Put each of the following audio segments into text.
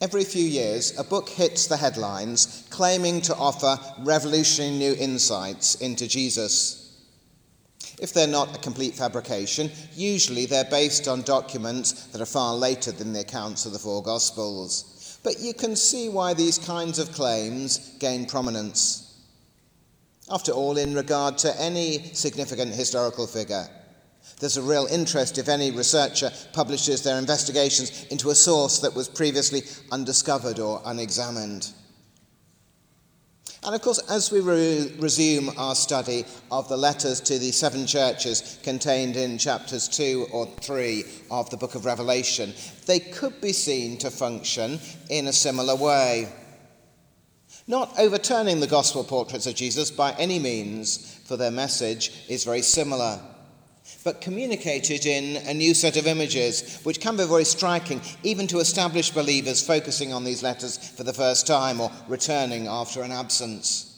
Every few years, a book hits the headlines claiming to offer revolutionary new insights into Jesus. If they're not a complete fabrication, usually they're based on documents that are far later than the accounts of the four Gospels. But you can see why these kinds of claims gain prominence. After all, in regard to any significant historical figure, there's a real interest if any researcher publishes their investigations into a source that was previously undiscovered or unexamined. And of course, as we resume our study of the letters to the seven churches contained in chapters 2 or 3 of the book of Revelation, they could be seen to function in a similar way. Not overturning the gospel portraits of Jesus by any means, for their message is very similar, but communicated in a new set of images, which can be very striking, even to established believers focusing on these letters for the first time or returning after an absence.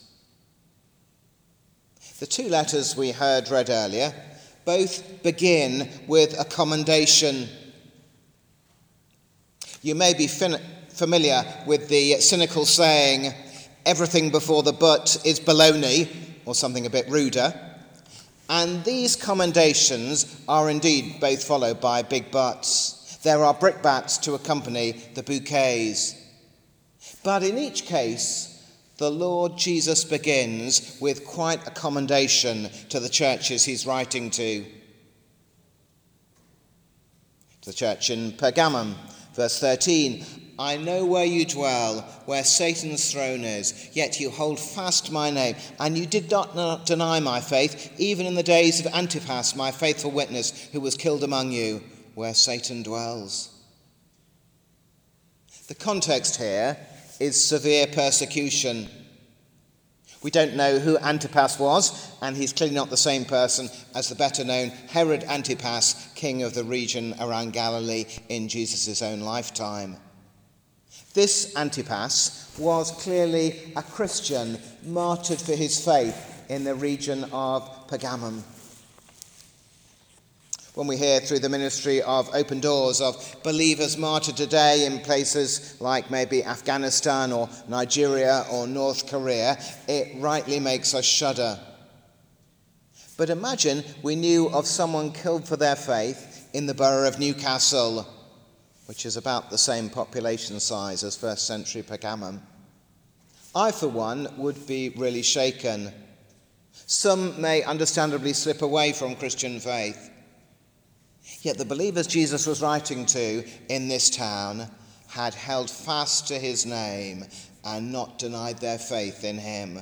The two letters we heard read earlier both begin with a commendation. You may be familiar with the cynical saying, "Everything before the but is baloney," or something a bit ruder. And these commendations are indeed both followed by big buts. There are brickbats to accompany the bouquets. But in each case, the Lord Jesus begins with quite a commendation to the churches he's writing to. The church in Pergamum, verse 13, "I know where you dwell, where Satan's throne is, yet you hold fast my name, and you did not deny my faith, even in the days of Antipas, my faithful witness, who was killed among you, where Satan dwells." The context here is severe persecution. We don't know who Antipas was, and he's clearly not the same person as the better-known Herod Antipas, king of the region around Galilee in Jesus' own lifetime. This Antipas was clearly a Christian martyred for his faith in the region of Pergamum. When we hear through the ministry of Open Doors of believers martyred today in places like maybe Afghanistan or Nigeria or North Korea, it rightly makes us shudder. But imagine we knew of someone killed for their faith in the borough of Newcastle, which is about the same population size as first century Pergamum. I, for one, would be really shaken. Some may understandably slip away from Christian faith. Yet the believers Jesus was writing to in this town had held fast to his name and not denied their faith in him.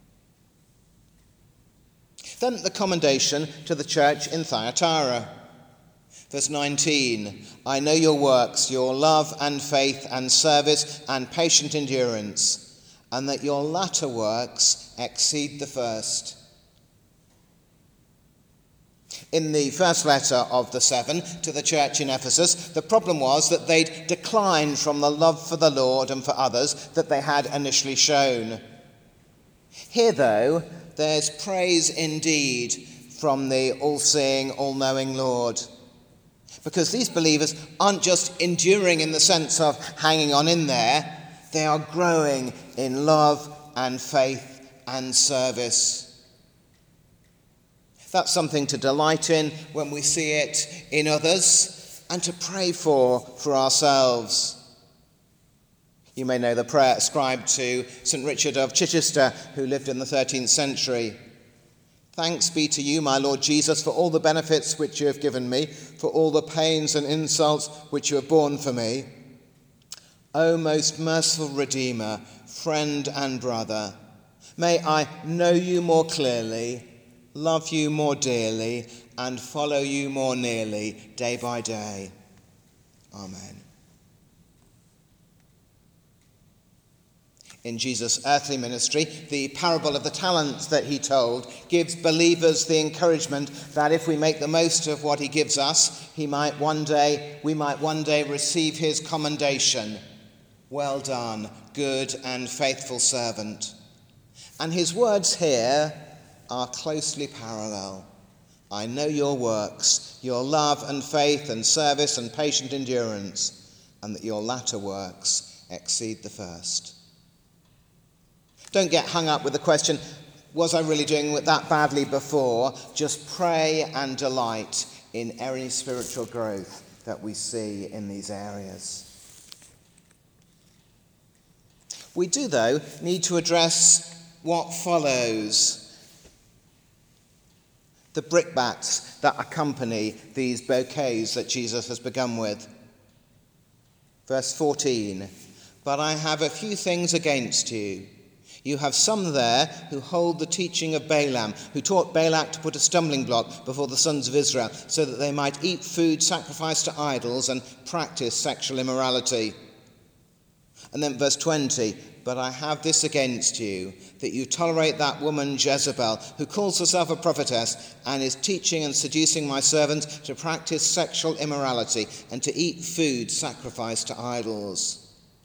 Then the commendation to the church in Thyatira. Verse 19, "I know your works, your love and faith and service and patient endurance, and that your latter works exceed the first." In the first letter of the seven to the church in Ephesus, the problem was that they'd declined from the love for the Lord and for others that they had initially shown. Here, though, there's praise indeed from the all-seeing, all-knowing Lord. Because these believers aren't just enduring in the sense of hanging on in there, they are growing in love and faith and service. That's something to delight in when we see it in others and to pray for ourselves. You may know the prayer ascribed to St. Richard of Chichester, who lived in the 13th century. "Thanks be to you, my Lord Jesus, for all the benefits which you have given me, for all the pains and insults which you have borne for me. O most merciful Redeemer, friend and brother, may I know you more clearly, love you more dearly, and follow you more nearly day by day. Amen." In Jesus' earthly ministry, the parable of the talents that he told gives believers the encouragement that if we make the most of what he gives us, we might one day receive his commendation. "Well done, good and faithful servant." And his words here are closely parallel. "I know your works, your love and faith and service and patient endurance, and that your latter works exceed the first. Don't get hung up with the question, was I really doing that badly before? Just pray and delight in any spiritual growth that we see in these areas. We do, though, need to address what follows. The brickbats that accompany these bouquets that Jesus has begun with. Verse 14, "But I have a few things against you. You have some there who hold the teaching of Balaam, who taught Balak to put a stumbling block before the sons of Israel, so that they might eat food sacrificed to idols and practice sexual immorality." And then verse 20, "But I have this against you, that you tolerate that woman Jezebel, who calls herself a prophetess, and is teaching and seducing my servants to practice sexual immorality and to eat food sacrificed to idols."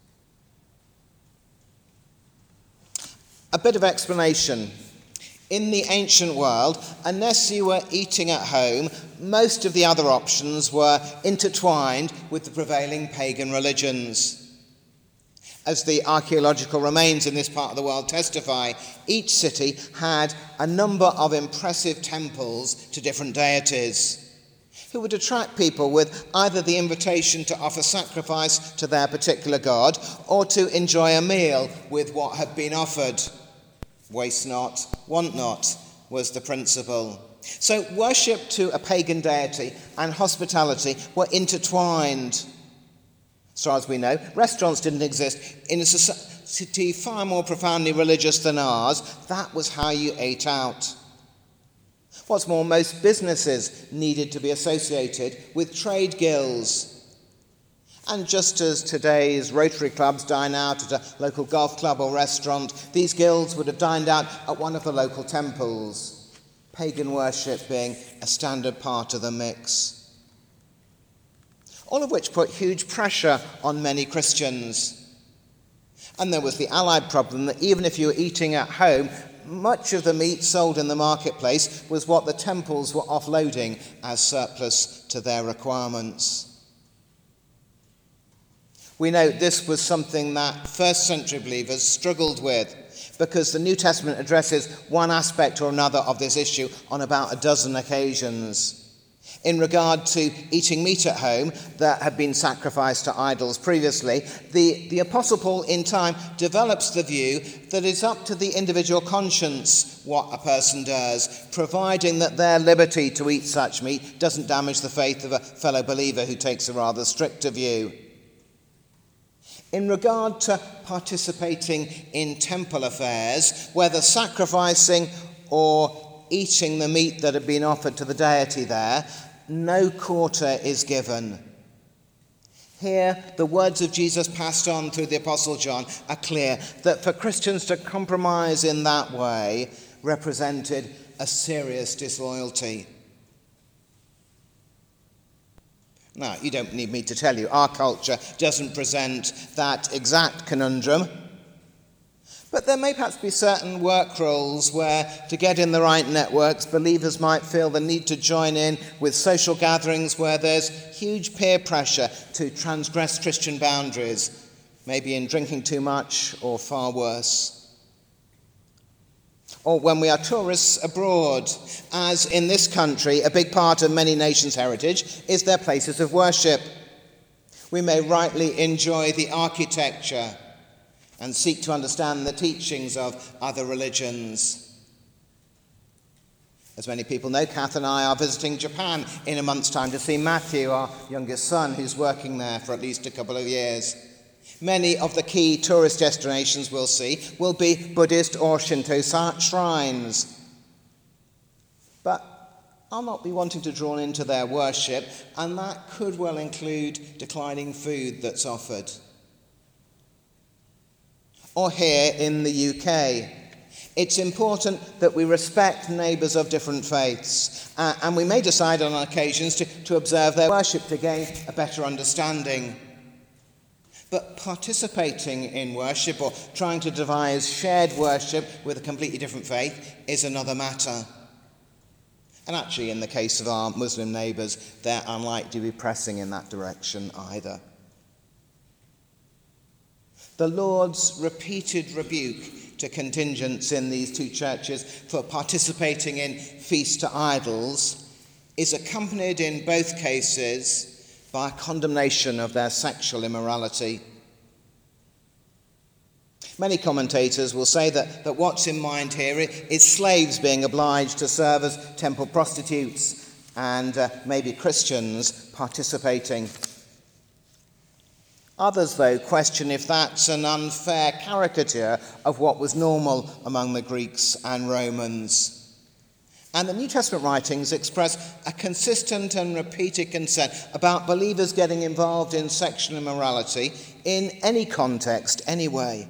A bit of explanation. In the ancient world, unless you were eating at home, most of the other options were intertwined with the prevailing pagan religions. As the archaeological remains in this part of the world testify, each city had a number of impressive temples to different deities, who would attract people with either the invitation to offer sacrifice to their particular god or to enjoy a meal with what had been offered. Waste not, want not was the principle. So worship to a pagan deity and hospitality were intertwined. As far as we know, restaurants didn't exist. In a society far more profoundly religious than ours, that was how you ate out. What's more, most businesses needed to be associated with trade guilds. And just as today's Rotary clubs dine out at a local golf club or restaurant, these guilds would have dined out at one of the local temples, pagan worship being a standard part of the mix. All of which put huge pressure on many Christians. And there was the allied problem that even if you were eating at home, much of the meat sold in the marketplace was what the temples were offloading as surplus to their requirements. We know this was something that first century believers struggled with, because the New Testament addresses one aspect or another of this issue on about a dozen occasions. In regard to eating meat at home that had been sacrificed to idols previously, the Apostle Paul in time develops the view that it's up to the individual conscience what a person does, providing that their liberty to eat such meat doesn't damage the faith of a fellow believer who takes a rather stricter view. In regard to participating in temple affairs, whether sacrificing or eating the meat that had been offered to the deity there, no quarter is given. Here, the words of Jesus passed on through the Apostle John are clear, that for Christians to compromise in that way represented a serious disloyalty. Now, you don't need me to tell you, our culture doesn't present that exact conundrum. But there may perhaps be certain work roles where, to get in the right networks, believers might feel the need to join in with social gatherings where there's huge peer pressure to transgress Christian boundaries, maybe in drinking too much or far worse. Or when we are tourists abroad, as in this country, a big part of many nations' heritage is their places of worship. We may rightly enjoy the architecture and seek to understand the teachings of other religions. As many people know, Kath and I are visiting Japan in a month's time to see Matthew, our youngest son, who's working there for at least a couple of years. Many of the key tourist destinations we'll see will be Buddhist or Shinto shrines. But I'll not be wanting to draw into their worship, and that could well include declining food that's offered. Or here in the UK, it's important that we respect neighbours of different faiths, and we may decide on occasions to observe their worship to gain a better understanding. But participating in worship or trying to devise shared worship with a completely different faith is another matter. And actually, in the case of our Muslim neighbours, they're unlikely to be pressing in that direction either. The Lord's repeated rebuke to contingents in these two churches for participating in feasts to idols is accompanied in both cases by a condemnation of their sexual immorality. Many commentators will say that what's in mind here is slaves being obliged to serve as temple prostitutes and maybe Christians participating. Others, though, question if that's an unfair caricature of what was normal among the Greeks and Romans. And the New Testament writings express a consistent and repeated concern about believers getting involved in sexual immorality in any context, any way.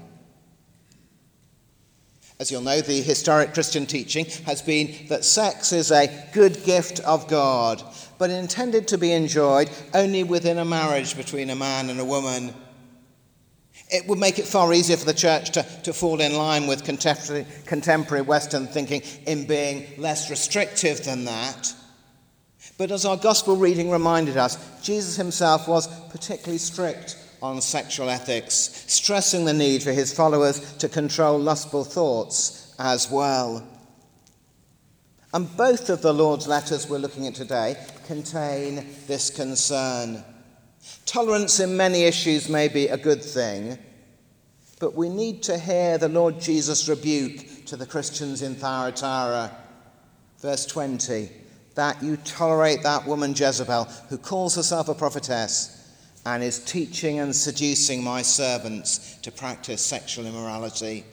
As you'll know, the historic Christian teaching has been that sex is a good gift of God, but intended to be enjoyed only within a marriage between a man and a woman. It would make it far easier for the church to fall in line with contemporary Western thinking in being less restrictive than that. But as our gospel reading reminded us, Jesus himself was particularly strict on sexual ethics, stressing the need for his followers to control lustful thoughts as well. And both of the Lord's letters we're looking at today contain this concern. Tolerance in many issues may be a good thing, but we need to hear the Lord Jesus' rebuke to the Christians in Thyatira. Verse 20, that you tolerate that woman Jezebel, who calls herself a prophetess, and is teaching and seducing my servants to practice sexual immorality.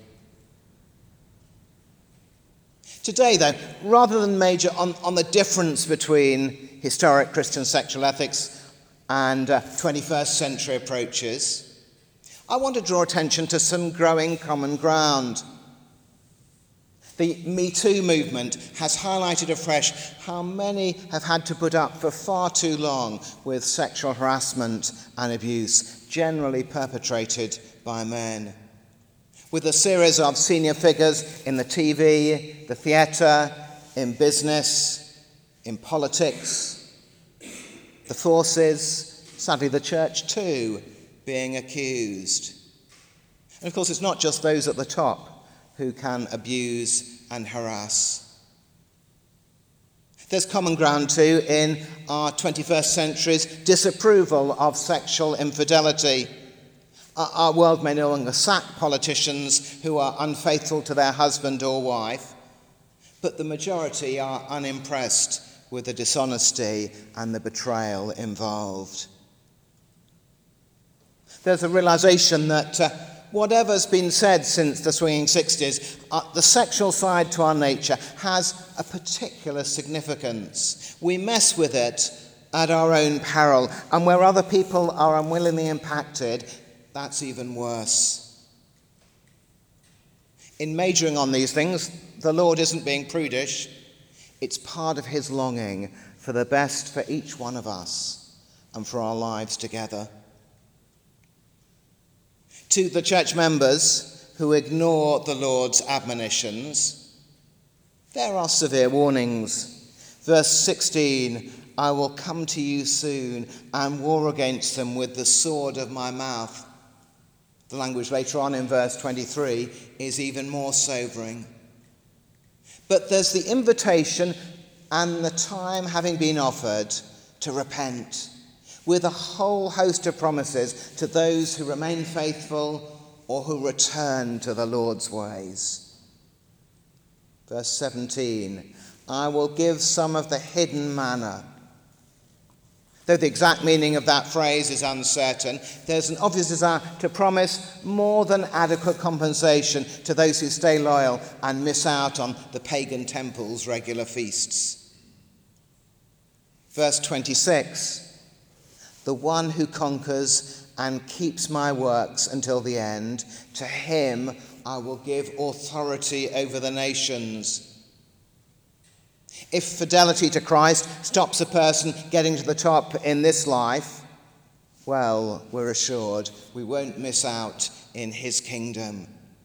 Today, though, rather than major on the difference between historic Christian sexual ethics and 21st century approaches, I want to draw attention to some growing common ground. The Me Too movement has highlighted afresh how many have had to put up for far too long with sexual harassment and abuse, generally perpetrated by men. With a series of senior figures in the TV, the theatre, in business, in politics, the forces, sadly the church too, being accused. And of course, it's not just those at the top who can abuse and harass. There's common ground too in our 21st century's disapproval of sexual infidelity. Our world may no longer sack politicians who are unfaithful to their husband or wife, but the majority are unimpressed with the dishonesty and the betrayal involved. There's a realization that whatever's been said since the swinging 60s, the sexual side to our nature has a particular significance. We mess with it at our own peril, and where other people are unwillingly impacted, that's even worse. In majoring on these things, the Lord isn't being prudish. It's part of his longing for the best for each one of us and for our lives together. To the church members who ignore the Lord's admonitions, there are severe warnings. Verse 16, I will come to you soon and war against them with the sword of my mouth. The language later on in verse 23 is even more sobering. But there's the invitation and the time having been offered to repent, with a whole host of promises to those who remain faithful or who return to the Lord's ways. Verse 17, I will give some of the hidden manna. Though the exact meaning of that phrase is uncertain, there's an obvious desire to promise more than adequate compensation to those who stay loyal and miss out on the pagan temple's regular feasts. Verse 26, the one who conquers and keeps my works until the end, to him I will give authority over the nations. If fidelity to Christ stops a person getting to the top in this life, well, we're assured we won't miss out in his kingdom.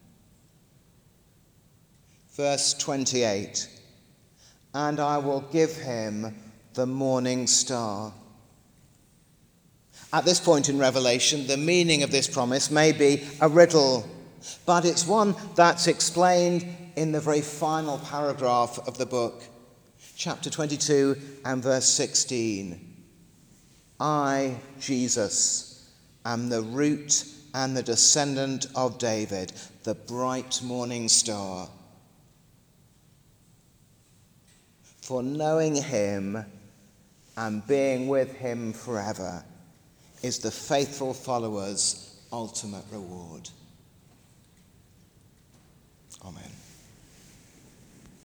Verse 28, and I will give him the morning star. At this point in Revelation, the meaning of this promise may be a riddle, but it's one that's explained in the very final paragraph of the book, chapter 22 and verse 16. I, Jesus, am the root and the descendant of David, the bright morning star. For knowing him and being with him forever is the faithful follower's ultimate reward. Amen.